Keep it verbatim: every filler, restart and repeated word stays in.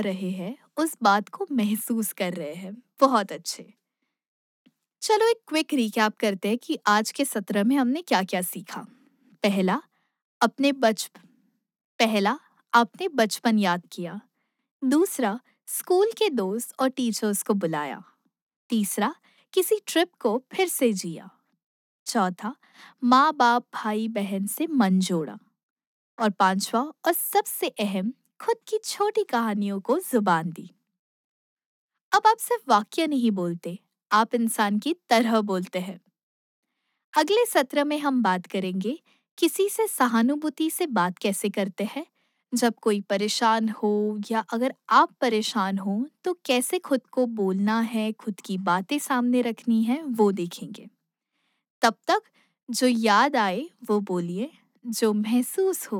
रहे हैं, उस बात को महसूस कर रहे हैं। बहुत अच्छे। चलो एक क्विक रिकैप करते हैं कि आज के सत्र में हमने क्या-क्या सीखा। पहला, अपने बच पहला, आपने बचपन याद किया। दूसरा, स्कूल के दोस्त और टीचर्स को बुलाया। तीसरा, किसी ट्रिप को फिर से जिया। चौथा, माँ बाप भाई बहन से मन जोड़ा। और पांचवा और सबसे अहम, खुद की छोटी कहानियों को जुबान दी। अब आप सिर्फ वाक्य नहीं बोलते, आप इंसान की तरह बोलते हैं। अगले सत्र में हम बात करेंगे किसी से सहानुभूति से बात कैसे करते हैं। जब कोई परेशान हो या अगर आप परेशान हो तो कैसे खुद को बोलना है, खुद की बातें सामने रखनी है, वो देखेंगे। तब तक जो याद आए वो बोलिए, जो महसूस हो